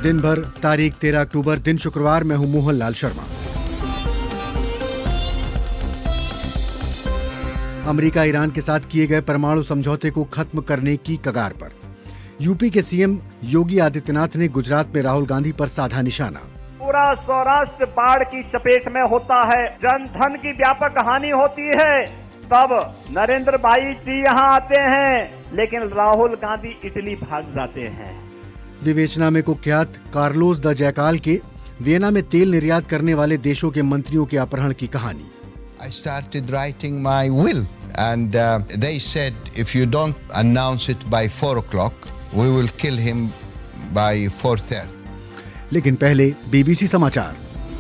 दिन भर तारीख 13 अक्टूबर, दिन शुक्रवार। मैं हूं मोहनलाल शर्मा। अमेरिका ईरान के साथ किए गए परमाणु समझौते को खत्म करने की कगार पर। यूपी के सीएम योगी आदित्यनाथ ने गुजरात में राहुल गांधी पर साधा निशाना। पूरा सौराष्ट्र बाढ़ की चपेट में होता है, जन धन की व्यापक हानि होती है, तब नरेंद्र भाई जी यहाँ आते हैं, लेकिन राहुल गांधी इटली भाग जाते हैं। विवेचना में कुख्यात कार्लोस द जयकाल के वियना में तेल निर्यात करने वाले देशों के मंत्रियों के अपहरण की कहानी। I started writing my will and they said if you don't announce it by 4 o'clock we will kill him by 4:30. लेकिन पहले बीबीसी समाचार।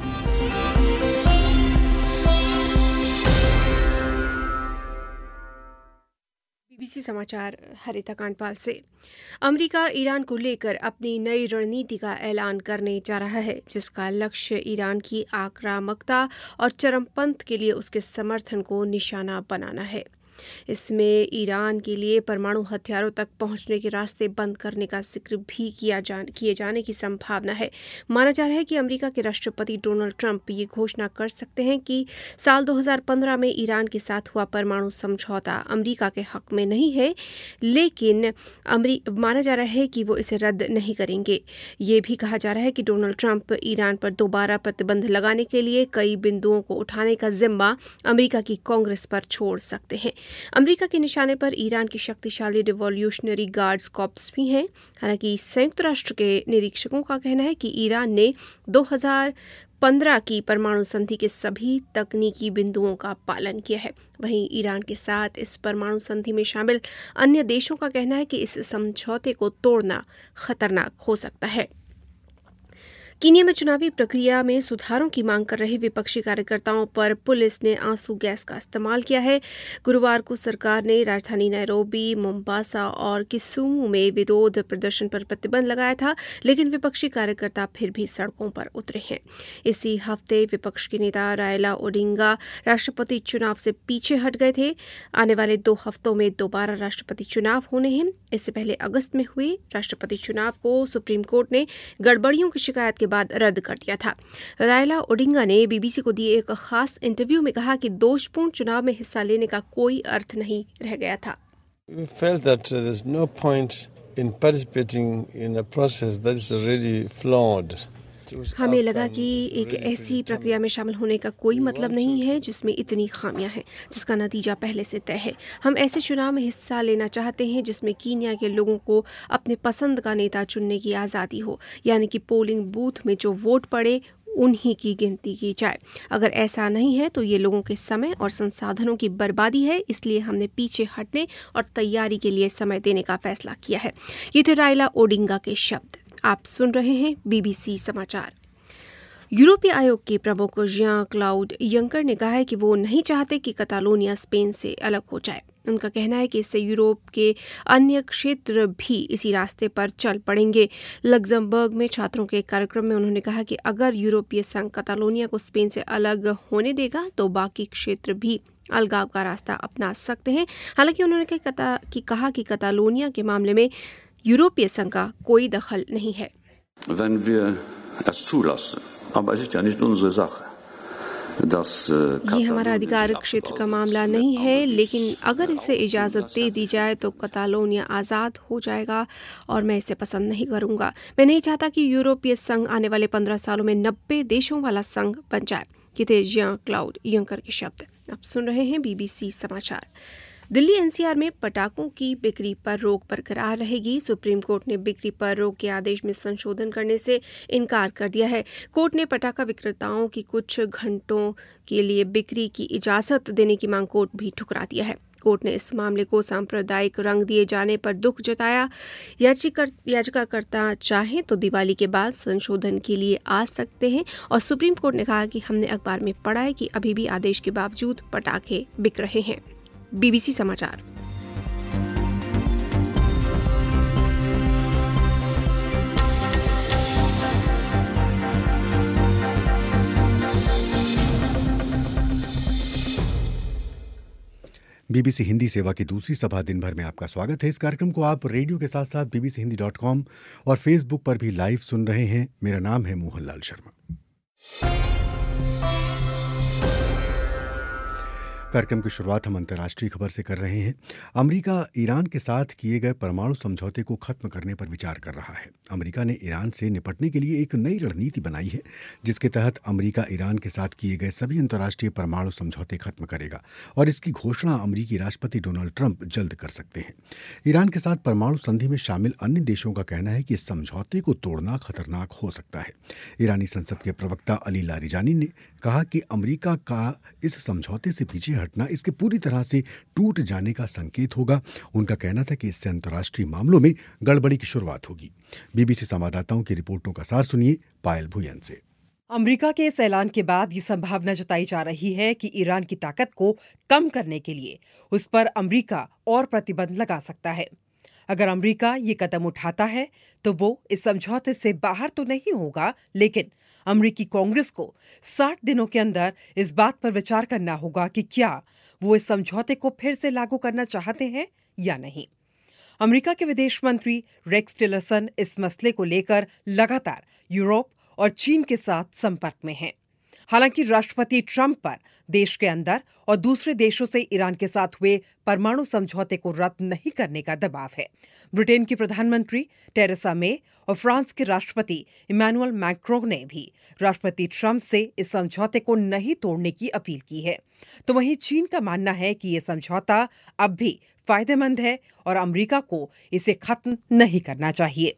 बीबीसी समाचार हरिता कांडपाल से। अमेरिका ईरान को लेकर अपनी नई रणनीति का ऐलान करने जा रहा है, जिसका लक्ष्य ईरान की आक्रामकता और चरमपंथ के लिए उसके समर्थन को निशाना बनाना है। इसमें ईरान के लिए परमाणु हथियारों तक पहुंचने के रास्ते बंद करने का जिक्र भी किए जाने की संभावना है। माना जा रहा है कि अमेरिका के राष्ट्रपति डोनाल्ड ट्रंप ये घोषणा कर सकते हैं कि साल 2015 में ईरान के साथ हुआ परमाणु समझौता अमेरिका के हक में नहीं है, लेकिन माना जा रहा है कि वो इसे रद्द नहीं करेंगे। ये भी कहा जा रहा है कि डोनाल्ड ट्रंप ईरान पर दोबारा प्रतिबंध लगाने के लिए कई बिंदुओं को उठाने का जिम्मा अमेरिका की कांग्रेस पर छोड़ सकते हैं। अमेरिका के निशाने पर ईरान की शक्तिशाली रिवॉल्यूशनरी गार्ड्स कॉर्प्स भी हैं। हालांकि संयुक्त राष्ट्र के निरीक्षकों का कहना है कि ईरान ने 2015 की परमाणु संधि के सभी तकनीकी बिंदुओं का पालन किया है। वहीं ईरान के साथ इस परमाणु संधि में शामिल अन्य देशों का कहना है कि इस समझौते को तोड़ना खतरनाक हो सकता है। कीनिया में चुनावी प्रक्रिया में सुधारों की मांग कर रहे विपक्षी कार्यकर्ताओं पर पुलिस ने आंसू गैस का इस्तेमाल किया है। गुरुवार को सरकार ने राजधानी नैरोबी, मोम्बासा और किसुमू में विरोध प्रदर्शन पर प्रतिबंध लगाया था, लेकिन विपक्षी कार्यकर्ता फिर भी सड़कों पर उतरे हैं। इसी हफ्ते विपक्ष के नेता रायला ओडिंगा राष्ट्रपति चुनाव से पीछे हट गए थे। आने वाले 2 हफ्तों में दोबारा राष्ट्रपति चुनाव होने हैं। इससे पहले अगस्त में हुए राष्ट्रपति चुनाव को सुप्रीम कोर्ट ने गड़बड़ियों की शिकायत के बाद रद्द कर दिया था। रायला ओडिंगा ने बीबीसी को दिए एक खास इंटरव्यू में कहा कि दोषपूर्ण चुनाव में हिस्सा लेने का कोई अर्थ नहीं रह गया था। We felt that there's no point in participating in a process that is already flawed. हमें लगा कि एक ऐसी प्रक्रिया में शामिल होने का कोई मतलब नहीं है जिसमें इतनी खामियां हैं, जिसका नतीजा पहले से तय है। हम ऐसे चुनाव में हिस्सा लेना चाहते हैं जिसमें कीनिया के लोगों को अपने पसंद का नेता चुनने की आज़ादी हो, यानी कि पोलिंग बूथ में जो वोट पड़े उन्हीं की गिनती की जाए। अगर ऐसा नहीं है तो ये लोगों के समय और संसाधनों की बर्बादी है, इसलिए हमने पीछे हटने और तैयारी के लिए समय देने का फैसला किया है। ये थे रायला ओडिंगा के शब्द। आप सुन रहे हैं बीबीसी समाचार। यूरोपीय आयोग के प्रमुख जियां क्लाउड यंकर ने कहा है कि वो नहीं चाहते कि कतालोनिया स्पेन से अलग हो जाए। उनका कहना है कि इससे यूरोप के अन्य क्षेत्र भी इसी रास्ते पर चल पड़ेंगे। लग्जमबर्ग में छात्रों के एक कार्यक्रम में उन्होंने कहा कि अगर यूरोपीय संघ कतालोनिया को स्पेन से अलग होने देगा तो बाकी क्षेत्र भी अलगाव का रास्ता अपना सकते हैं। हालांकि उन्होंने कहा कि कतालोनिया के मामले में यूरोपीय संघ का कोई दखल नहीं है। ये हमारा अधिकार क्षेत्र का मामला नहीं है, लेकिन अगर इसे इजाज़त दे दी जाए तो कतालोनिया आज़ाद हो जाएगा और मैं इसे पसंद नहीं करूँगा। मैं नहीं चाहता कि यूरोपीय संघ आने वाले 15 सालों में 90 देशों वाला संघ बन जाए। ये थे जियां क्लाउड यंकर के शब्द। आप सुन रहे हैं बीबीसी समाचार। दिल्ली एनसीआर में पटाखों की बिक्री पर रोक बरकरार रहेगी। सुप्रीम कोर्ट ने बिक्री पर रोक के आदेश में संशोधन करने से इनकार कर दिया है। कोर्ट ने पटाखा विक्रेताओं की कुछ घंटों के लिए बिक्री की इजाज़त देने की मांग को भी ठुकरा दिया है। कोर्ट ने इस मामले को सांप्रदायिक रंग दिए जाने पर दुख जताया। याचिकाकर्ता चाहे तो दिवाली के बाद संशोधन के लिए आ सकते हैं और सुप्रीम कोर्ट ने कहा कि हमने अखबार में पढ़ा है कि अभी भी आदेश के बावजूद पटाखे बिक रहे हैं। बीबीसी समाचार। बीबीसी हिंदी सेवा की दूसरी सभा दिन भर में आपका स्वागत है। इस कार्यक्रम को आप रेडियो के साथ साथ bbchindi.com और फेसबुक पर भी लाइव सुन रहे हैं। मेरा नाम है मोहनलाल शर्मा। कार्यक्रम की शुरुआत हम अंतर्राष्ट्रीय खबर से कर रहे हैं। अमेरिका ईरान के साथ किए गए परमाणु समझौते को खत्म करने पर विचार कर रहा है। अमेरिका ने ईरान से निपटने के लिए एक नई रणनीति बनाई है, जिसके तहत अमेरिका ईरान के साथ किए गए सभी अंतर्राष्ट्रीय परमाणु समझौते खत्म करेगा और इसकी घोषणा अमेरिकी राष्ट्रपति डोनाल्ड ट्रंप जल्द कर सकते हैं। ईरान के साथ परमाणु संधि में शामिल अन्य देशों का कहना है कि इस समझौते को तोड़ना खतरनाक हो सकता है। ईरानी संसद के प्रवक्ता अली लारिजानी ने कहा कि अमेरिका का इस समझौते से पीछे हटना इसके पूरी तरह से टूट जाने का संकेत होगा। उनका कहना था कि इससे अंतर्राष्ट्रीय मामलों में गड़बड़ी की शुरुआत होगी। बीबीसी संवाददाताओं की रिपोर्टों का सार सुनिए पायल भुयन से। अमेरिका के इस ऐलान के बाद ये संभावना जताई जा रही है कि ईरान की ताकत को कम करने के लिए उस पर अमेरिका और प्रतिबंध लगा सकता है। अगर अमेरिका ये कदम उठाता है तो वो इस समझौते से बाहर तो नहीं होगा, लेकिन अमेरिकी कांग्रेस को 60 दिनों के अंदर इस बात पर विचार करना होगा कि क्या वो इस समझौते को फिर से लागू करना चाहते हैं या नहीं। अमेरिका के विदेश मंत्री रेक्स टिलरसन इस मसले को लेकर लगातार यूरोप और चीन के साथ संपर्क में हैं। हालांकि राष्ट्रपति ट्रंप पर देश के अंदर और दूसरे देशों से ईरान के साथ हुए परमाणु समझौते को रद्द नहीं करने का दबाव है। ब्रिटेन की प्रधानमंत्री टेरेसा मे और फ्रांस के राष्ट्रपति इमैनुअल मैक्रों ने भी राष्ट्रपति ट्रंप से इस समझौते को नहीं तोड़ने की अपील की है। तो वहीं चीन का मानना है कि ये समझौता अब भी फायदेमंद है और अमेरिका को इसे खत्म नहीं करना चाहिए।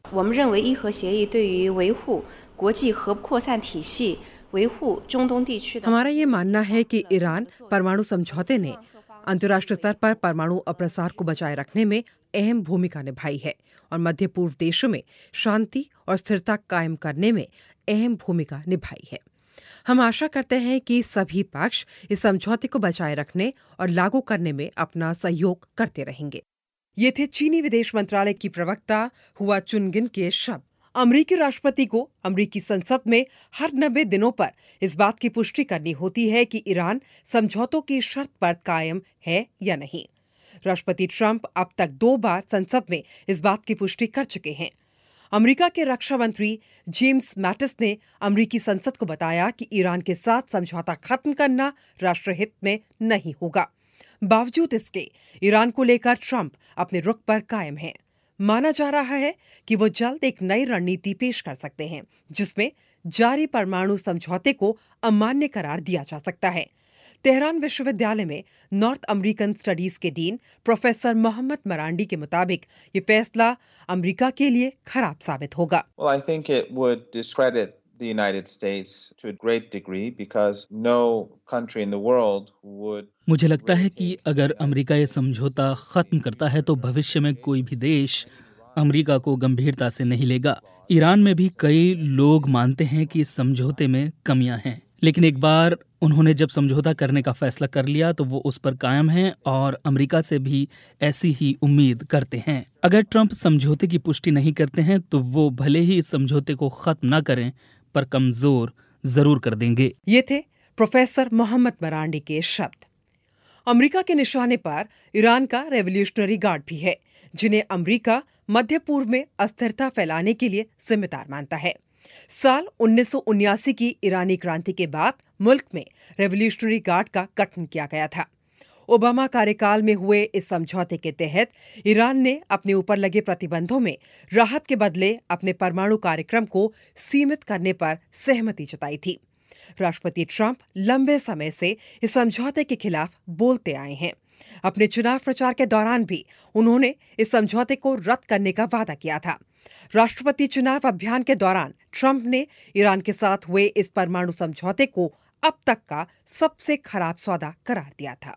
हमारा ये मानना है कि ईरान परमाणु समझौते ने अंतर्राष्ट्रीय स्तर पर परमाणु अप्रसार को बचाए रखने में अहम भूमिका निभाई है और मध्य पूर्व देशों में शांति और स्थिरता कायम करने में अहम भूमिका निभाई है। हम आशा करते हैं कि सभी पक्ष इस समझौते को बचाए रखने और लागू करने में अपना सहयोग करते रहेंगे। ये थे चीनी विदेश मंत्रालय की प्रवक्ता हुआ चुनगिन के शब्द। अमेरिकी राष्ट्रपति को अमेरिकी संसद में हर 90 दिनों पर इस बात की पुष्टि करनी होती है कि ईरान समझौतों की शर्त पर कायम है या नहीं। राष्ट्रपति ट्रंप अब तक 2 बार संसद में इस बात की पुष्टि कर चुके हैं। अमेरिका के रक्षा मंत्री जेम्स मैटिस ने अमेरिकी संसद को बताया कि ईरान के साथ समझौता खत्म करना राष्ट्रहित में नहीं होगा। बावजूद इसके ईरान को लेकर ट्रंप अपने रुख पर कायम हैं। माना जा रहा है कि वो जल्द एक नई रणनीति पेश कर सकते हैं, जिसमें जारी परमाणु समझौते को अमान्य करार दिया जा सकता है। तेहरान विश्वविद्यालय में नॉर्थ अमेरिकन स्टडीज के डीन प्रोफेसर मोहम्मद मरांडी के मुताबिक ये फैसला अमेरिका के लिए खराब साबित होगा। Well, I think it would discredit the United States to a great degree because no country in the world would. मुझे लगता है कि अगर अमेरिका ये समझौता खत्म करता है तो भविष्य में कोई भी देश अमेरिका को गंभीरता से नहीं लेगा। ईरान में भी कई लोग मानते हैं कि इस समझौते में कमियां हैं, लेकिन एक बार उन्होंने जब समझौता करने का फैसला कर लिया तो वो उस पर कायम हैं और अमेरिका से भी ऐसी ही उम्मीद करते हैं। अगर ट्रंप समझौते की पुष्टि नहीं करते हैं तो वो भले ही इस समझौते को खत्म न करें पर कमजोर जरूर कर देंगे। ये थे प्रोफेसर मोहम्मद मरांडी के शब्द। अमेरिका के निशाने पर ईरान का रेवोल्यूशनरी गार्ड भी है, जिन्हें अमेरिका मध्य पूर्व में अस्थिरता फैलाने के लिए जिम्मेदार मानता है। साल 1979 की ईरानी क्रांति के बाद मुल्क में रेवोल्यूशनरी गार्ड का गठन किया गया था। ओबामा कार्यकाल में हुए इस समझौते के तहत ईरान ने अपने ऊपर लगे प्रतिबंधों में राहत के बदले अपने परमाणु कार्यक्रम को सीमित करने पर सहमति जताई थी। राष्ट्रपति ट्रंप लंबे समय से इस समझौते के खिलाफ बोलते आए हैं। अपने चुनाव प्रचार के दौरान भी उन्होंने इस समझौते को रद्द करने का वादा किया था। राष्ट्रपति चुनाव अभियान के दौरान ट्रंप ने ईरान के साथ हुए इस परमाणु समझौते को अब तक का सबसे खराब सौदा करार दिया था।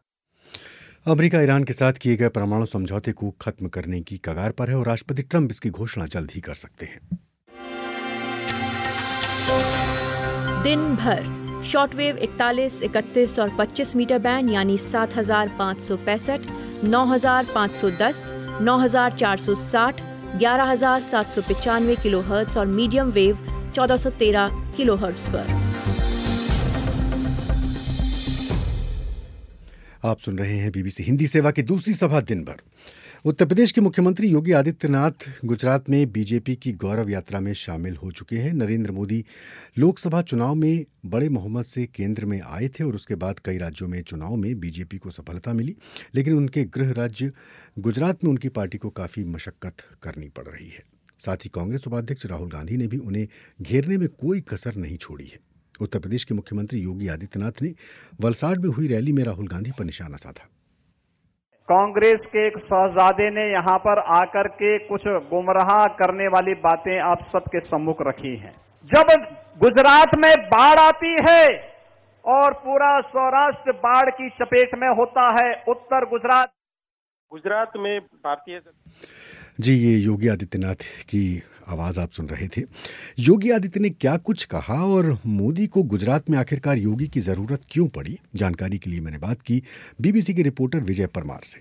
अमेरिका ईरान के साथ किए गए परमाणु समझौते को खत्म करने की कगार पर है और राष्ट्रपति ट्रंप इसकी घोषणा जल्द ही कर सकते हैं। दिन भर शॉर्टवेव 41, 31 और 25 मीटर बैंड यानी 7565, 9510, 9460, 11795 किलोहर्ट्ज और मीडियम वेव 1413 किलोहर्ट्ज पर। आप सुन रहे हैं बीबीसी हिंदी सेवा की दूसरी सभा दिन भर। उत्तर प्रदेश के मुख्यमंत्री योगी आदित्यनाथ गुजरात में बीजेपी की गौरव यात्रा में शामिल हो चुके हैं। नरेंद्र मोदी लोकसभा चुनाव में बड़े बहुमत से केंद्र में आए थे और उसके बाद कई राज्यों में चुनाव में बीजेपी को सफलता मिली, लेकिन उनके गृह राज्य गुजरात में उनकी पार्टी को काफ़ी मशक्कत करनी पड़ रही है। साथ ही कांग्रेस उपाध्यक्ष राहुल गांधी ने भी उन्हें घेरने में कोई कसर नहीं छोड़ी है। उत्तर प्रदेश के मुख्यमंत्री योगी आदित्यनाथ ने वलसाड में हुई रैली में राहुल गांधी पर निशाना साधा। कांग्रेस के एक शहजादे ने यहां पर आकर के कुछ गुमराह करने वाली बातें आप सबके सम्मुख रखी हैं। जब गुजरात में बाढ़ आती है और पूरा सौराष्ट्र बाढ़ की चपेट में होता है, उत्तर गुजरात में भारतीय जी, ये योगी आदित्यनाथ की आवाज़ आप सुन रहे थे। योगी आदित्य ने क्या कुछ कहा और मोदी को गुजरात में आखिरकार योगी की ज़रूरत क्यों पड़ी, जानकारी के लिए मैंने बात की बीबीसी के रिपोर्टर विजय परमार से।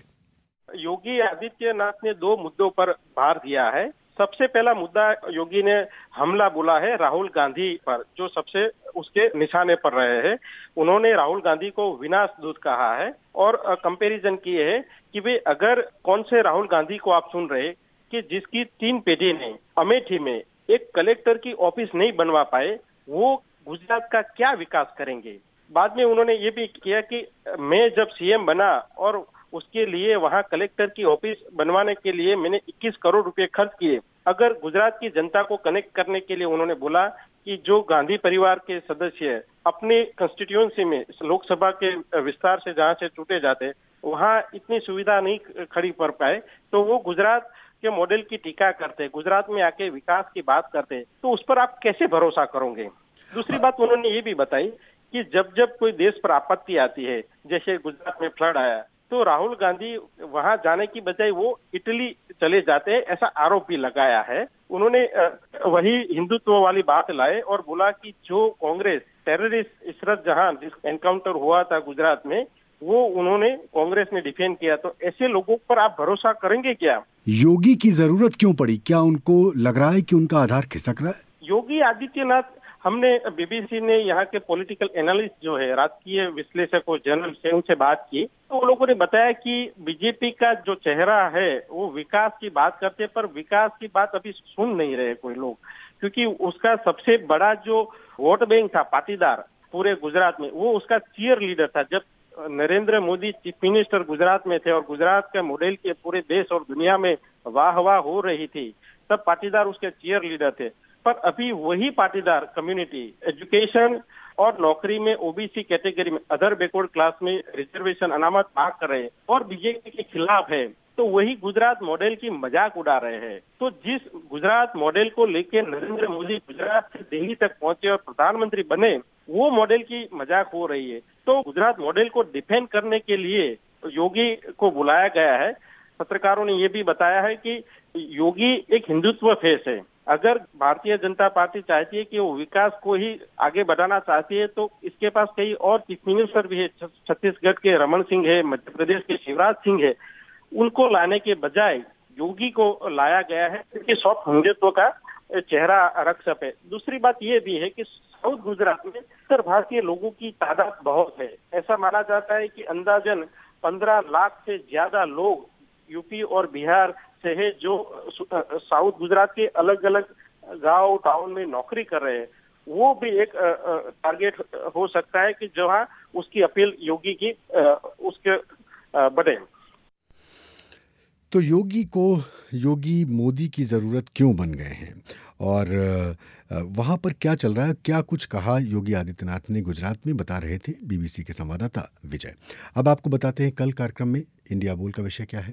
योगी आदित्यनाथ ने 2 मुद्दों पर भार दिया है। सबसे पहला मुद्दा योगी ने हमला बोला है राहुल गांधी पर, जो सबसे उसके निशाने पर रहे हैं। उन्होंने राहुल गांधी को विनाश दूत कहा है और कंपैरिजन किए है कि वे अगर कौन से राहुल गांधी को आप सुन रहे कि जिसकी 3 पीढ़ी ने अमेठी में एक कलेक्टर की ऑफिस नहीं बनवा पाए, वो गुजरात का क्या विकास करेंगे। बाद में उन्होंने ये भी किया कि मैं जब सीएम बना और उसके लिए वहां कलेक्टर की ऑफिस बनवाने के लिए मैंने 21 करोड़ रुपए खर्च किए। अगर गुजरात की जनता को कनेक्ट करने के लिए उन्होंने बोला कि जो गांधी परिवार के सदस्य अपने कंस्टिट्यूएंसी में लोकसभा के विस्तार से जहां से छूटे जाते वहां इतनी सुविधा नहीं खड़ी कर पाए, तो वो गुजरात के मॉडल की टीका करते, गुजरात में आके विकास की बात करते, तो उस पर आप कैसे भरोसा करोगे। दूसरी बात उन्होंने ये भी बताई कि जब जब कोई देश पर आपत्ति आती है, जैसे गुजरात में फ्लड आया, तो राहुल गांधी वहां जाने की बजाय वो इटली चले जाते हैं, ऐसा आरोप भी लगाया है। उन्होंने वही हिंदुत्व वाली बात लाए और बोला कि जो कांग्रेस टेररिस्ट इशरत जहां एनकाउंटर हुआ था गुजरात में, वो उन्होंने कांग्रेस ने डिफेंड किया, तो ऐसे लोगों पर आप भरोसा करेंगे क्या। योगी की जरूरत क्यों पड़ी, क्या उनको लग रहा है कि उनका आधार खिसक रहा है। योगी आदित्यनाथ, हमने बीबीसी ने यहाँ के पॉलिटिकल एनालिस्ट जो है, राजकीय विश्लेषकों जर्नल से उनसे बात की, तो वो लोगों ने बताया कि बीजेपी का जो चेहरा है वो विकास की बात करते, पर विकास की बात अभी सुन नहीं रहे कोई लोग, क्योंकि उसका सबसे बड़ा जो वोट बैंक था पाटीदार पूरे गुजरात में, वो उसका चीयर लीडर था। जब नरेंद्र मोदी चीफ मिनिस्टर गुजरात में थे और गुजरात के मॉडल के पूरे देश और दुनिया में वाह वाह हो रही थी, तब पाटीदार उसके चीयर लीडर थे। पर अभी वही पाटीदार कम्युनिटी एजुकेशन और नौकरी में ओबीसी कैटेगरी में अदर बैकवर्ड क्लास में रिजर्वेशन अनामत मांग कर रहे हैं और बीजेपी के खिलाफ है, तो वही गुजरात मॉडल की मजाक उड़ा रहे हैं। तो जिस गुजरात मॉडल को लेकर नरेंद्र मोदी गुजरात से दिल्ली तक पहुंचे और प्रधानमंत्री बने, वो मॉडल की मजाक हो रही है। तो गुजरात मॉडल को डिफेंड करने के लिए योगी को बुलाया गया है। पत्रकारों ने ये भी बताया है कि योगी एक हिंदुत्व फेस है। अगर भारतीय जनता पार्टी चाहती है कि वो विकास को ही आगे बढ़ाना चाहती है, तो इसके पास कई और चीफ मिनिस्टर भी है। छत्तीसगढ़ के रमन सिंह है, मध्य प्रदेश के शिवराज सिंह है, उनको लाने के बजाय योगी को लाया गया है, क्योंकि सॉफ्ट हिंदुत्व का चेहरा रक्षक है। दूसरी बात ये भी है कि साउथ गुजरात में उत्तर भारतीय लोगों की तादाद बहुत है। ऐसा माना जाता है कि अंदाजन 15 लाख से ज्यादा लोग यूपी और बिहार से है, जो साउथ गुजरात के अलग अलग गांव टाउन में नौकरी कर रहे हैं। वो भी एक टारगेट हो सकता है कि जहां उसकी अपील योगी की उसके बढ़े। तो योगी मोदी की ज़रूरत क्यों बन गए हैं और वहाँ पर क्या चल रहा है, क्या कुछ कहा योगी आदित्यनाथ ने गुजरात में, बता रहे थे बीबीसी के संवाददाता विजय। अब आपको बताते हैं कल कार्यक्रम में इंडिया बोल का विषय क्या है।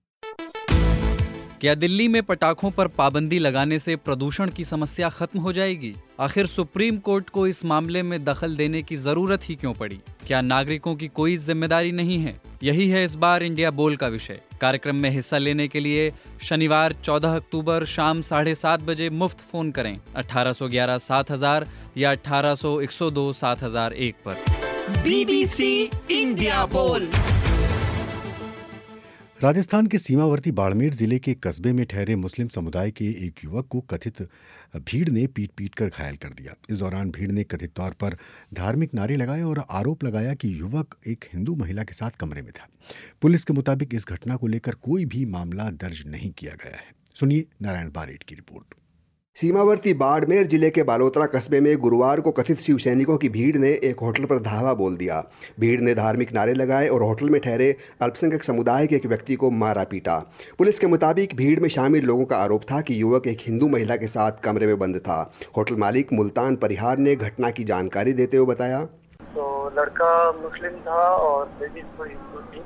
क्या दिल्ली में पटाखों पर पाबंदी लगाने से प्रदूषण की समस्या खत्म हो जाएगी? आखिर सुप्रीम कोर्ट को इस मामले में दखल देने की जरूरत ही क्यों पड़ी? क्या नागरिकों की कोई जिम्मेदारी नहीं है? यही है इस बार इंडिया बोल का विषय। कार्यक्रम में हिस्सा लेने के लिए शनिवार 14 अक्टूबर शाम 7:30 बजे मुफ्त फोन करें 1811 7000 या 1800 102 7001 पर। बीबीसी इंडिया बोल। राजस्थान के सीमावर्ती बाड़मेर जिले के कस्बे में ठहरे मुस्लिम समुदाय के एक युवक को कथित भीड़ ने पीट कर घायल कर दिया। इस दौरान भीड़ ने कथित तौर पर धार्मिक नारे लगाए और आरोप लगाया कि युवक एक हिंदू महिला के साथ कमरे में था। पुलिस के मुताबिक इस घटना को लेकर कोई भी मामला दर्ज नहीं किया गया है। सुनिए नारायण बारेट की रिपोर्ट। सीमावर्ती बाड़मेर जिले के बालोतरा कस्बे में गुरुवार को कथित शिव सैनिकों की भीड़ ने एक होटल पर धावा बोल दिया। भीड़ ने धार्मिक नारे लगाए और होटल में ठहरे अल्पसंख्यक समुदाय के एक व्यक्ति को मारा पीटा। पुलिस के मुताबिक भीड़ में शामिल लोगों का आरोप था कि युवक एक हिंदू महिला के साथ कमरे में बंद था। होटल मालिक मुल्तान परिहार ने घटना की जानकारी देते हुए बताया, तो लड़का मुस्लिम था और लेडीज को हिंदू थी,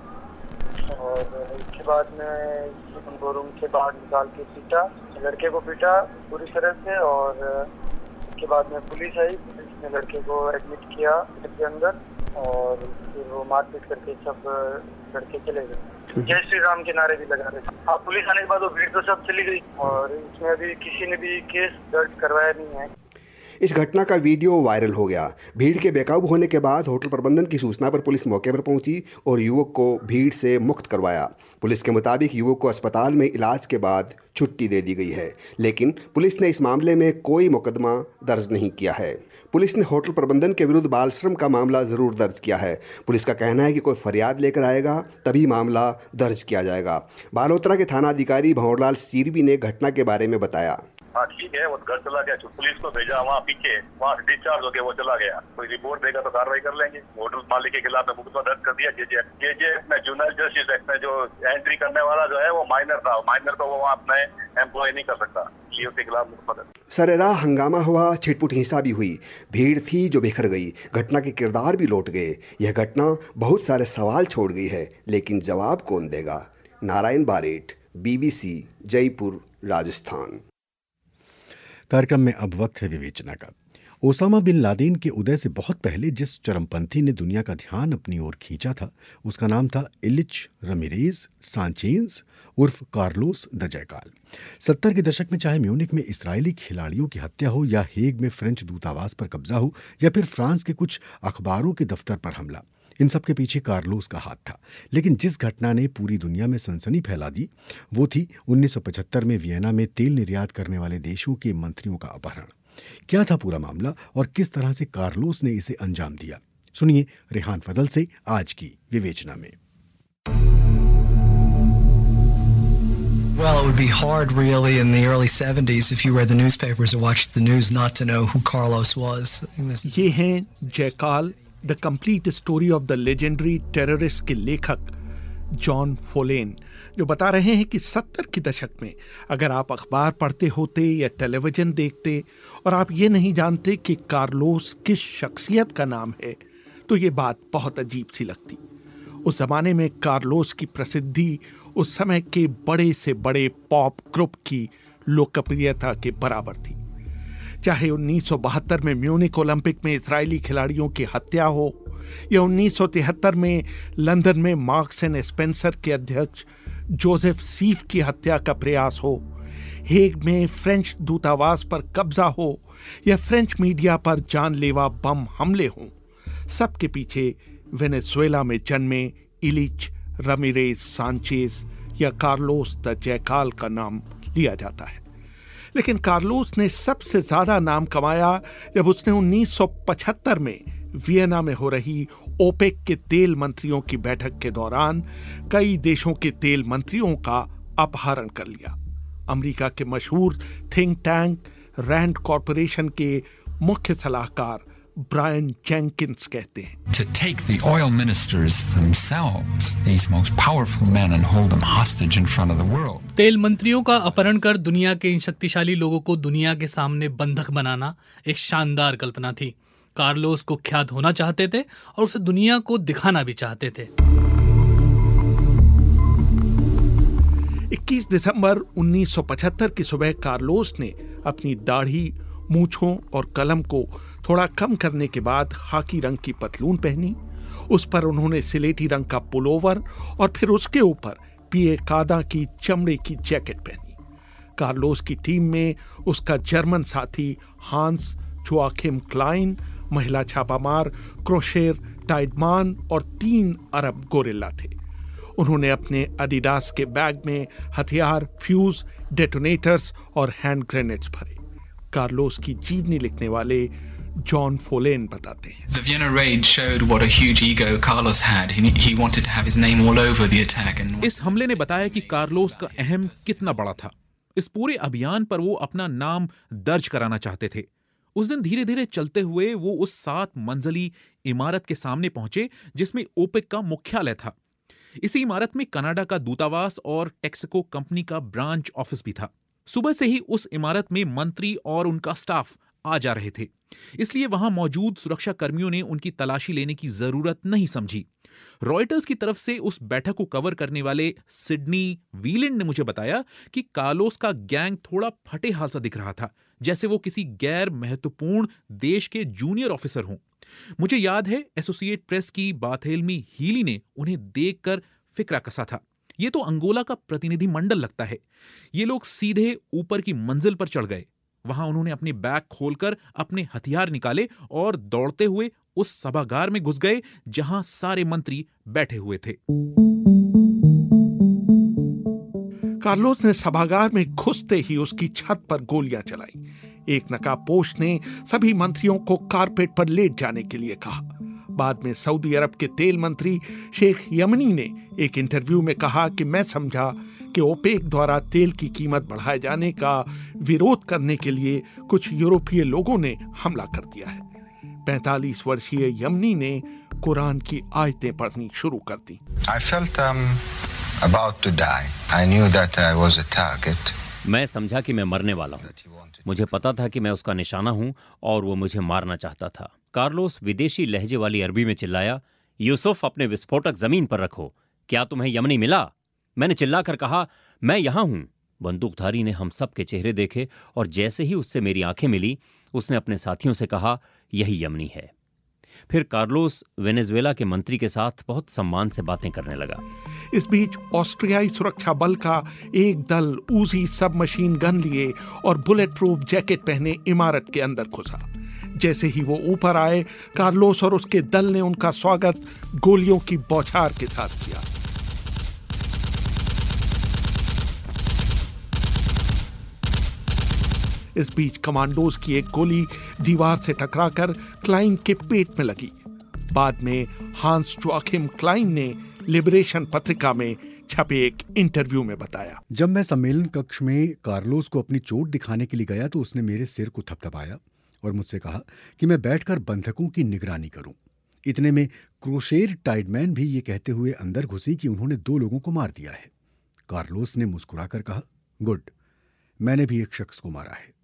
और इसके बाद में उनको रूम से बाहर निकाल के पीटा, लड़के को पीटा पूरी तरह से। और उसके बाद में पुलिस आई, पुलिस ने लड़के को एडमिट किया के अंदर और फिर वो मारपीट करके सब लड़के चले गए। जय श्री राम के नारे भी लगा रहे थे। हाँ, पुलिस आने के बाद वो भीड़ तो सब चली गई और इसमें अभी किसी ने भी केस दर्ज करवाया नहीं है। इस घटना का वीडियो वायरल हो गया। भीड़ के बेकाबू होने के बाद होटल प्रबंधन की सूचना पर पुलिस मौके पर पहुंची और युवक को भीड़ से मुक्त करवाया। पुलिस के मुताबिक युवक को अस्पताल में इलाज के बाद छुट्टी दे दी गई है, लेकिन पुलिस ने इस मामले में कोई मुकदमा दर्ज नहीं किया है। पुलिस ने होटल प्रबंधन के विरुद्ध बाल श्रम का मामला जरूर दर्ज किया है। पुलिस का कहना है कि कोई फरियाद लेकर आएगा तभी मामला दर्ज किया जाएगा। बालोतरा के थाना अधिकारी भंवरलाल सीरवी ने घटना के बारे में बताया। हाँ ठीक है, वो घर चला गया, पुलिस को भेजा वहाँ पीछे, वहाँ से डिस्चार्ज हो गया, वो चला गया। कोई रिपोर्ट देगा तो कार्रवाई कर लेंगे। होटल मालिक के खिलाफ मुकदमा दर्ज कर दिया। जे में जुवेनाइल जस्टिस एक्ट में जो एंट्री करने वाला जो है वो माइनर था, माइनर को वो वहाँ अपने एम्प्लॉय नहीं कर सकता, इसलिए उसके खिलाफ मुकदमा दर्ज। सरेराह हंगामा हुआ, छिटपुट हिंसा भी हुई, भीड़ थी जो बिखर गई, घटना के किरदार भी लौट गए। यह घटना बहुत सारे सवाल छोड़ गई है, लेकिन जवाब कौन देगा? नारायण बारेट, BBC, जयपुर, राजस्थान। कार्यक्रम में अब वक्त है विवेचना का। ओसामा बिन लादेन के उदय से बहुत पहले जिस चरमपंथी ने दुनिया का ध्यान अपनी ओर खींचा था, उसका नाम था इलिच रमीरेज सांचेज उर्फ कार्लोस द जयकाल। 70 के दशक में चाहे म्यूनिक में इस्राएली खिलाड़ियों की हत्या हो या हेग में फ्रेंच दूतावास पर कब्जा हो या फिर फ्रांस के कुछ अखबारों के दफ्तर पर हमला, इन सब के पीछे कार्लोस का हाथ था। लेकिन जिस घटना ने पूरी दुनिया में सनसनी फैला दी वो थी 1975 में वियना में तेल निर्यात करने वाले देशों के मंत्रियों का अपहरण। क्या था पूरा मामला और किस तरह से कार्लोस ने इसे अंजाम दिया? सुनिए रेहान फजल से आज की विवेचना में। Well, it would be hard really in the early 70s if you read the newspapers or watched the news not to know who Carlos was. ये हैं Jackal, the complete story of the legendary terrorist के लेखक John फोलेन, जो बता रहे हैं कि 70 के दशक में अगर आप अखबार पढ़ते होते या टेलीविजन देखते और आप ये नहीं जानते कि कार्लोस किस शख्सियत का नाम है, तो ये बात बहुत अजीब सी लगती। उस जमाने में कार्लोस की प्रसिद्धि उस समय के बड़े से बड़े पॉप ग्रुप की लोकप्रियता के बराबर थी। चाहे 1972 में म्यूनिक ओलंपिक में इजरायली खिलाड़ियों की हत्या हो या 1973 में लंदन में मार्क्स एंड स्पेंसर के अध्यक्ष जोसेफ सीफ की हत्या का प्रयास हो, हेग में फ्रेंच दूतावास पर कब्जा हो या फ्रेंच मीडिया पर जानलेवा बम हमले हों, सबके पीछे वेनेजुएला में जन्मे इलिच रमीरेज सांचेज या कार्लोस द जयकाल का नाम लिया जाता है। लेकिन कार्लोस ने सबसे ज्यादा नाम कमाया जब उसने 1975 में वियना में हो रही ओपेक के तेल मंत्रियों की बैठक के दौरान कई देशों के तेल मंत्रियों का अपहरण कर लिया। अमेरिका के मशहूर थिंक टैंक रैंड कॉरपोरेशन के मुख्य सलाहकार ब्रायन जेंकिंस कहते हैं, To take the oil ministers themselves, these most powerful men, and hold them hostage in front of the world. तेल मंत्रियों का अपहरण कर दुनिया के इन शक्तिशाली लोगों को दुनिया के सामने बंधक बनाना एक शानदार कल्पना थी। कार्लोस को ख्यात होना चाहते थे और उसे दुनिया को दिखाना भी चाहते थे। 21 दिसंबर 1975 की सुबह कार्लोस ने अपनी दाढ़ी, मूंछों और कलम को थोड़ा कम करने के बाद खाकी रंग की पतलून पहनी। उस पर उन्होंने सिलेटी रंग का पुलोवर और फिर उसके ऊपर पिए कादा की चमड़े की जैकेट पहनी। कार्लोस की टीम में उसका जर्मन साथी हांस जोआकिम क्लाइन, महिला छापामार क्रोशेर टाइडमान और 3 अरब गोरिल्ला थे। उन्होंने अपने एडिडास के बैग में हथियार, फ्यूज, डेटोनेटर्स और हैंड ग्रेनेड्स भरे। कार्लोस की जीवनी लिखने वाले जॉन फोलेन बताते हैं, The Vienna raid showed what a huge ego Carlos had. He wanted to have his name all over the attack and इस हमले ने बताया कि कार्लोस का अहम कितना बड़ा था। इस पूरे अभियान पर वो अपना नाम दर्ज कराना चाहते थे। उस दिन धीरे धीरे चलते हुए वो उस 7 मंजिली इमारत के सामने पहुंचे जिसमें ओपेक का मुख्यालय था। इसी इमारत में कनाडा का दूतावास और टेक्सको कंपनी का ब्रांच ऑफिस भी था। सुबह से ही उस इमारत में मंत्री और उनका स्टाफ आ जा रहे थे, इसलिए वहां मौजूद सुरक्षा कर्मियों ने उनकी तलाशी लेने की जरूरत नहीं समझी। रॉयटर्स की तरफ से उस बैठक को कवर करने वाले सिडनी वीलैंड ने मुझे बताया कि कार्लोस का गैंग थोड़ा फटे हाल सा दिख रहा था, जैसे वो किसी गैर महत्वपूर्ण देश के जूनियर ऑफिसर हों। मुझे याद है एसोसिएट प्रेस की बाथेल्मी हीली ने उन्हें देखकर फिक्रा कसा था। ये तो अंगोला का प्रतिनिधि मंडल लगता है। ये लोग सीधे ऊपर की मंजिल पर चढ़ गए। वहां उन्होंने अपने बैग खोलकर अपने हथियार निकाले और दौड़ते हुए उस सभागार में घुस गए जहां सारे मंत्री बैठे हुए थे। कार्लोस ने सभागार में घुसते ही उसकी छत पर गोलियां चलाई। एक नकाबपोश ने सभी मंत्रियों को कारपेट पर लेट जाने के लिए कहा। बाद में सऊदी अरब के तेल मंत्री शेख यमनी ने एक इंटरव्यू में कहा कि मैं समझा कि ओपेक द्वारा तेल की कीमत बढ़ाए जाने का विरोध करने के लिए कुछ यूरोपीय लोगों ने हमला कर दिया है। 45 वर्षीय यमनी ने कुरान की आयतें पढ़नी शुरू कर दी। I felt about to die. I knew that I was a target. मैं समझा कि मैं मरने वाला हूँ। मुझे पता था कि मैं उसका निशाना हूँ और वो मुझे मारना चाहता था। कार्लोस विदेशी लहजे वाली अरबी में चिल्लाया, यूसुफ अपने विस्फोटक जमीन पर रखो। क्या तुम्हें यमनी मिला? मैंने चिल्लाकर कहा, मैं यहाँ हूँ। बंदूकधारी ने हम सब के चेहरे देखे और जैसे ही उससे मेरी आंखें मिली, उसने अपने साथियों से कहा, यही यमनी है। फिर कार्लोस वेनेजुएला के मंत्री के साथ बहुत सम्मान से बातें करने लगा। इस बीच ऑस्ट्रियाई सुरक्षा बल का एक दल ऊजी सब मशीन गन लिए और बुलेट प्रूफ जैकेट पहने इमारत के अंदर घुसा। जैसे ही वो ऊपर आए, कार्लोस और उसके दल ने उनका स्वागत गोलियों की बौछार के साथ किया। इस बीच कमांडोज की एक गोली दीवार से टकराकर क्लाइन के पेट में लगी। बाद में हांस जोआकिम क्लाइन ने लिबरेशन पत्रिका में छपे एक इंटरव्यू में बताया, जब मैं सम्मेलन कक्ष में कार्लोस को अपनी चोट दिखाने के लिए गया तो उसने मेरे सिर को थपथपाया और मुझसे कहा कि मैं बैठकर बंधकों की निगरानी करूं। इतने में क्रोशेर टाइडमैन भी ये कहते हुए अंदर घुसी कि उन्होंने 2 लोगों को मार दिया है। कार्लोस ने मुस्कुराकर कहा, गुड, मैंने भी एक शख्स को मारा है।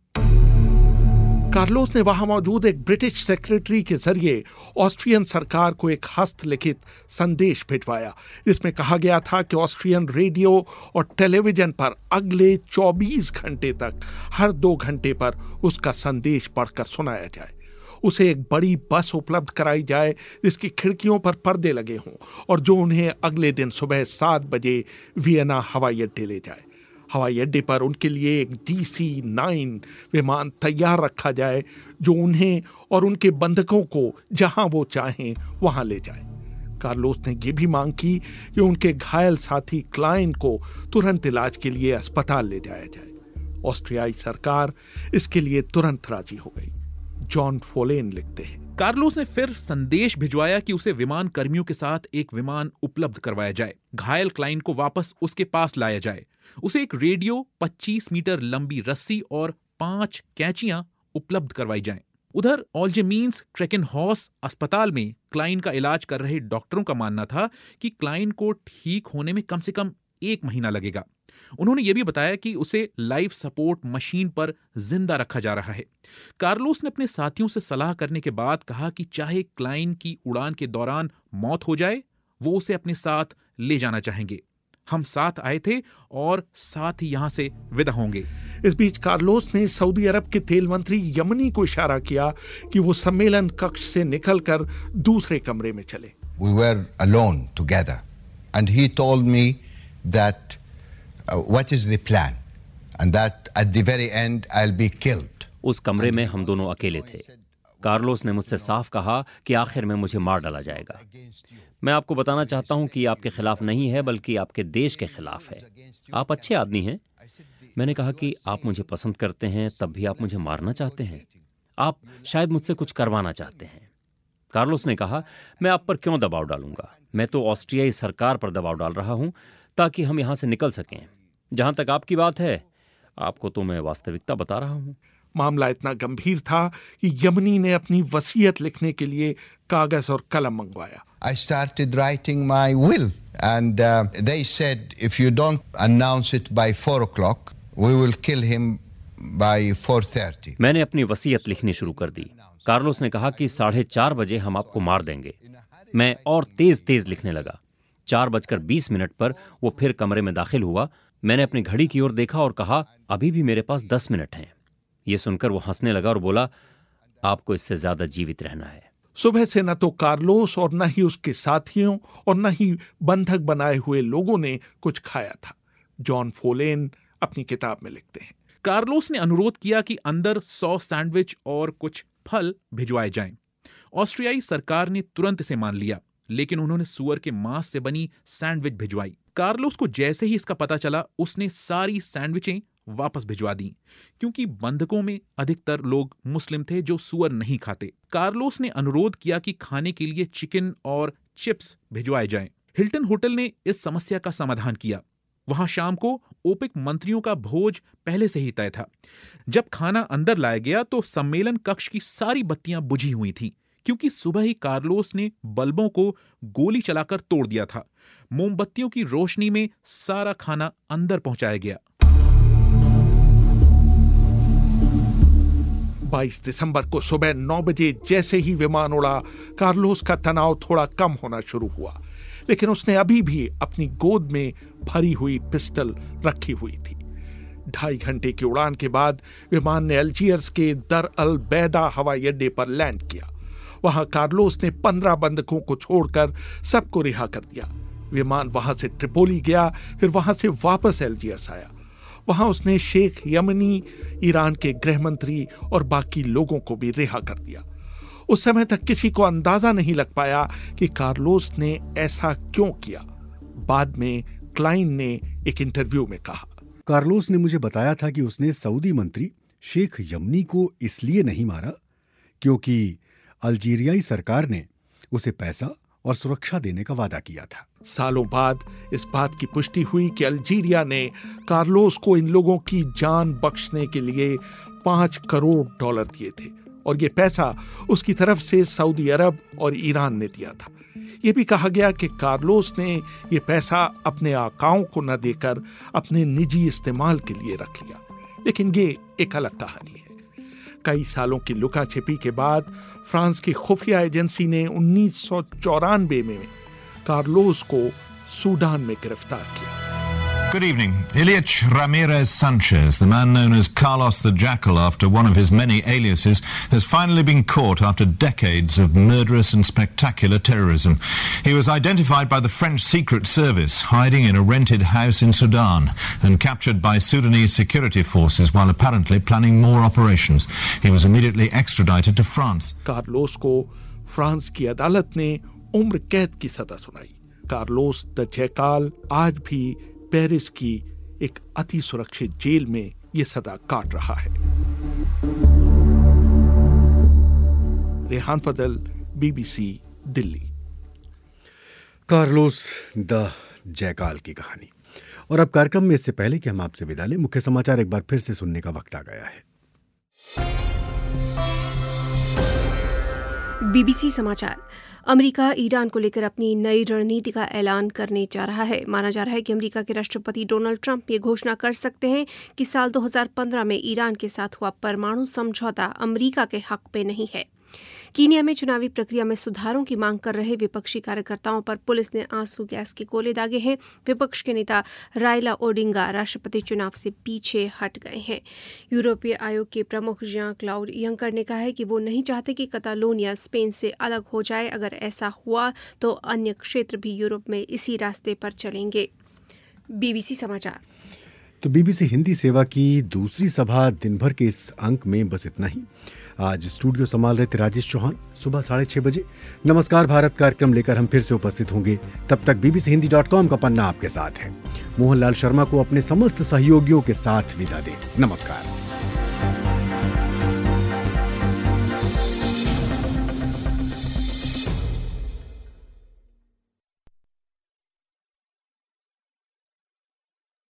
कार्लोस ने वहां मौजूद एक ब्रिटिश सेक्रेटरी के जरिए ऑस्ट्रियन सरकार को एक हस्तलिखित संदेश भिजवाया, जिसमें कहा गया था कि ऑस्ट्रियन रेडियो और टेलीविजन पर अगले 24 घंटे तक हर 2 घंटे पर उसका संदेश पढ़कर सुनाया जाए। उसे एक बड़ी बस उपलब्ध कराई जाए जिसकी खिड़कियों पर पर्दे लगे हों और जो उन्हें अगले दिन सुबह 7 बजे वियना हवाई अड्डे ले जाए। हवाई अड्डे पर उनके लिए एक DC-9 विमान तैयार रखा जाए जो उन्हें और उनके बंधकों को जहां वो चाहें वहां ले जाए। कार्लोस ने ये भी मांग की कि उनके घायल साथी क्लाइन को तुरंत इलाज के लिए अस्पताल ले जाया जाए। ऑस्ट्रियाई सरकार इसके लिए तुरंत राजी हो गई। जॉन फोलेन लिखते हैं, कार्लोस ने फिर संदेश भिजवाया कि उसे विमान कर्मियों के साथ एक विमान उपलब्ध करवाया जाए, घायल क्लाइन को वापस उसके पास लाया जाए, उसे एक रेडियो, 25 मीटर लंबी रस्सी और 5 कैंचियां उपलब्ध करवाई जाएं। उधर ऑल्जेमीन्स ट्रेकेनहॉस अस्पताल में क्लाइन का इलाज कर रहे डॉक्टरों का मानना था कि क्लाइन को ठीक होने में कम से कम 1 महीना लगेगा। उन्होंने यह भी बताया कि उसे लाइफ सपोर्ट मशीन पर जिंदा रखा जा रहा है। कार्लोस ने अपने साथियों से सलाह करने के बाद कहा कि चाहे क्लाइन की उड़ान के दौरान मौत हो जाए, वो उसे अपने साथ ले जाना चाहेंगे। हम साथ आए थे और साथ ही यहां से विदा होंगे। इस बीच कार्लोस ने सऊदी अरब के तेल मंत्री यमनी को इशारा किया कि वो सम्मेलन कक्ष से निकलकर दूसरे कमरे में चले। We were alone together and he told me that what is the plan and that at the very end I'll be killed. उस कमरे में हम दोनों अकेले थे। कार्लोस ने मुझसे साफ कहा कि आखिर में मुझे मार डाला जाएगा। मैं आपको बताना चाहता हूं कि आपके खिलाफ नहीं है, बल्कि आपके देश के खिलाफ है। आप अच्छे आदमी हैं। मैंने कहा कि आप मुझे पसंद करते हैं, तब भी आप मुझे मारना चाहते हैं। आप शायद मुझसे कुछ करवाना चाहते हैं। कार्लोस ने कहा, मैं आप पर क्यों दबाव डालूंगा? मैं तो ऑस्ट्रियाई सरकार पर दबाव डाल रहा हूं ताकि हम यहां से निकल सकें। जहां तक आपकी बात है, आपको तो मैं वास्तविकता बता रहा हूं। मामला इतना गंभीर था कि यमनी ने अपनी वसीयत लिखने के लिए कागज और कलम मंगवाया। I started writing my will, and they said, if you don't announce it by 4 o'clock, we will kill him by 4:30. मैंने अपनी वसीयत लिखनी शुरू कर दी। कार्लोस ने कहा कि 4:30 बजे हम आपको मार देंगे। मैं और तेज लिखने लगा। 4:20 पर वो फिर कमरे में दाखिल हुआ। मैंने अपनी घड़ी की ओर देखा और कहा, अभी भी मेरे पास 10 मिनट हैं। ये सुनकर वो हंसने लगा और बोला, आपको इससे ज्यादा जीवित रहना है। सुबह से न तो कार्लोस और न ही उसके साथियों और न ही बंधक बनाए हुए लोगों ने कुछ खाया था। जॉन फोलेन अपनी किताब में लिखते हैं, कार्लोस ने अनुरोध किया कि अंदर 100 सैंडविच और कुछ फल भिजवाए जाएं। ऑस्ट्रियाई सरकार ने तुरंत इसे मान लिया, लेकिन उन्होंने सुअर के मांस से बनी सैंडविच भिजवाई। कार्लोस को जैसे ही इसका पता चला, उसने सारी सैंडविचें वापस भिजवा दी, क्योंकि बंधकों में अधिकतर लोग मुस्लिम थे जो सुअर नहीं खाते। कार्लोस ने अनुरोध किया कि खाने के लिए चिकन और चिप्स भिजवाए जाएं। हिल्टन होटल ने इस समस्या का समाधान किया। वहां शाम को ओपेक मंत्रियों का भोज पहले से ही तय था। जब खाना अंदर लाया गया तो सम्मेलन कक्ष की सारी बत्तियां बुझी हुई थीं, क्योंकि सुबह ही कार्लोस ने बल्बों को गोली चलाकर तोड़ दिया था। मोमबत्तियों की रोशनी में सारा खाना अंदर पहुंचाया गया। 22 दिसंबर को सुबह 9 बजे जैसे ही विमान उड़ा, कार्लोस का तनाव थोड़ा कम होना शुरू हुआ, लेकिन उसने अभी भी अपनी गोद में भरी हुई पिस्टल रखी हुई थी। 2.5 घंटे की उड़ान के बाद विमान ने अल्जीयर्स के दर अल बैदा हवाई अड्डे पर लैंड किया। वहां कार्लोस ने 15 बंधकों को छोड़कर सबको रिहा कर दिया। विमान वहां से ट्रिपोली गया, फिर वहां से वापस अल्जीयर्स आया। वहां उसने शेख यमनी, ईरान के गृह मंत्री और बाकी लोगों को भी रिहा कर दिया। उस समय तक किसी को अंदाजा नहीं लग पाया कि कार्लोस ने ऐसा क्यों किया। बाद में क्लाइन ने एक इंटरव्यू में कहा, कार्लोस ने मुझे बताया था कि उसने सऊदी मंत्री शेख यमनी को इसलिए नहीं मारा क्योंकि अल्जीरियाई सरकार ने उसे पैसा और सुरक्षा देने का वादा किया था। सालों बाद इस बात की पुष्टि हुई कि अल्जीरिया ने कार्लोस को इन लोगों की जान बख्शने के लिए $5 करोड़ दिए थे, और ये पैसा उसकी तरफ से सऊदी अरब और ईरान ने दिया था। ये भी कहा गया कि कार्लोस ने ये पैसा अपने आकाओं को न देकर अपने निजी इस्तेमाल के लिए रख लिया, लेकिन ये एक अलग कहानी है। कई सालों की लुका छिपी के बाद फ्रांस की खुफिया एजेंसी ने 1994 में कार्लोस को सूडान में गिरफ्तार किया। Good evening. Ilyich Ramirez Sanchez, the man known as Carlos the Jackal after one of his many aliases, has finally been caught after decades of murderous and spectacular terrorism. He was identified by the French Secret Service, hiding in a rented house in Sudan, and captured by Sudanese security forces while apparently planning more operations. He was immediately extradited to France. Carlos को France की अदालत ने उम्र कैद की सजा सुनाई। Carlos the jackal आज भी पेरिस की एक अति सुरक्षित जेल में ये सदा काट रहा है। Rehan Fazal, BBC, Delhi. Carlos the Jackal की कहानी। और अब कार्यक्रम में इससे पहले कि हम आपसे विदा लें, मुख्य समाचार एक बार फिर से सुनने का वक्त आ गया है। BBC समाचार। अमेरिका ईरान को लेकर अपनी नई रणनीति का ऐलान करने जा रहा है। माना जा रहा है कि अमेरिका के राष्ट्रपति डोनाल्ड ट्रंप ये घोषणा कर सकते हैं कि साल 2015 में ईरान के साथ हुआ परमाणु समझौता अमेरिका के हक पे नहीं है। कीनिया में चुनावी प्रक्रिया में सुधारों की मांग कर रहे विपक्षी कार्यकर्ताओं पर पुलिस ने आंसू गैस के गोले दागे हैं। विपक्ष के नेता रायला ओडिंगा राष्ट्रपति चुनाव से पीछे हट गए हैं। यूरोपीय आयोग के प्रमुख जेan क्लाउड यंकर ने कहा है कि वो नहीं चाहते कि कतालोनिया स्पेन से अलग हो जाए। अगर ऐसा हुआ तो अन्य क्षेत्र भी यूरोप में इसी रास्ते पर चलेंगे। BBC समाचार। तो बीबीसी हिंदी सेवा की दूसरी सभा दिन भर के इस अंक में बस इतना ही। आज स्टूडियो संभाल रहे थे राजेश चौहान। सुबह 6:30 बजे नमस्कार भारत कार्यक्रम लेकर हम फिर से उपस्थित होंगे। तब तक bbchindi.com का पन्ना आपके साथ है। मोहनलाल शर्मा को अपने समस्त सहयोगियों के साथ विदा दें। नमस्कार।